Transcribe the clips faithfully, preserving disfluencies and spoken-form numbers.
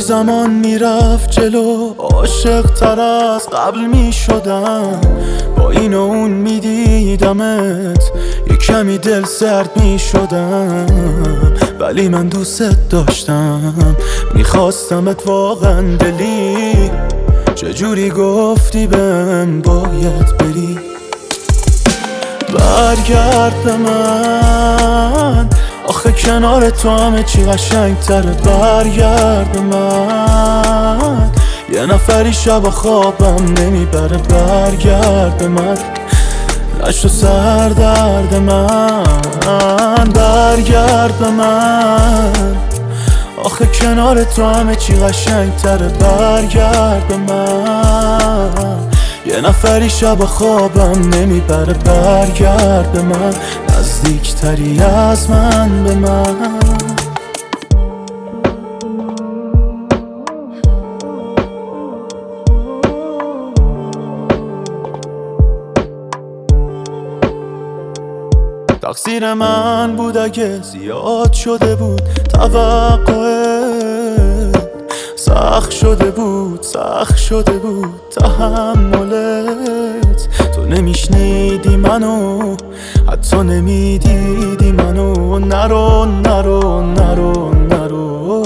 زمان میرفت جلو عاشق تر از قبل میشدم، با این و اون میدیدمت یه کمی دل سرد میشدم، ولی من دوست داشتم میخواستمت واقعا دلی. چجوری گفتی بهم باید بری؟ برگرد به من، آخه کنار تو همه چی قشنگ تره. برگرد به من، یه نفری شب خوابم نمیبره. برگرد به من، نشو سر درد من. برگرد به من، آخه کنار تو همه چی قشنگ تره. برگرد به من، یه نفری شب خوابم نمیبره. برگرد به من، نزدیکتری از من به من. تقصیر من بود اگه زیاد شده بود توقعت، سخت شده بود سخت شده بود تحملت. تو نمیشنیدی منو، حتی نمیدیدی منو. نرو نرو نرو نرو،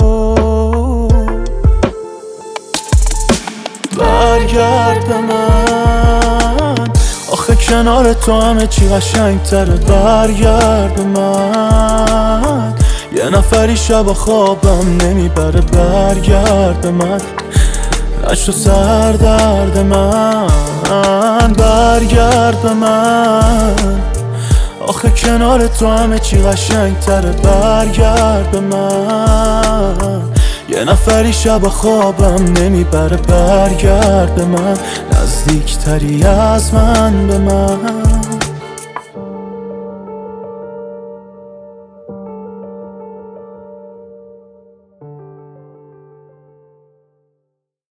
برگرد به من، آخه کنار تو همه چی قشنگ تره. برگرد به من، یه نفری شب خوابم نمیبره. برگرد به من، نشو سر درد من. برگرد به من، آخه کنار تو همه چی قشنگ تره. برگرد به من، یه نفری شب خوابم نمیبره. برگرد به من، نزدیکتری از من به من.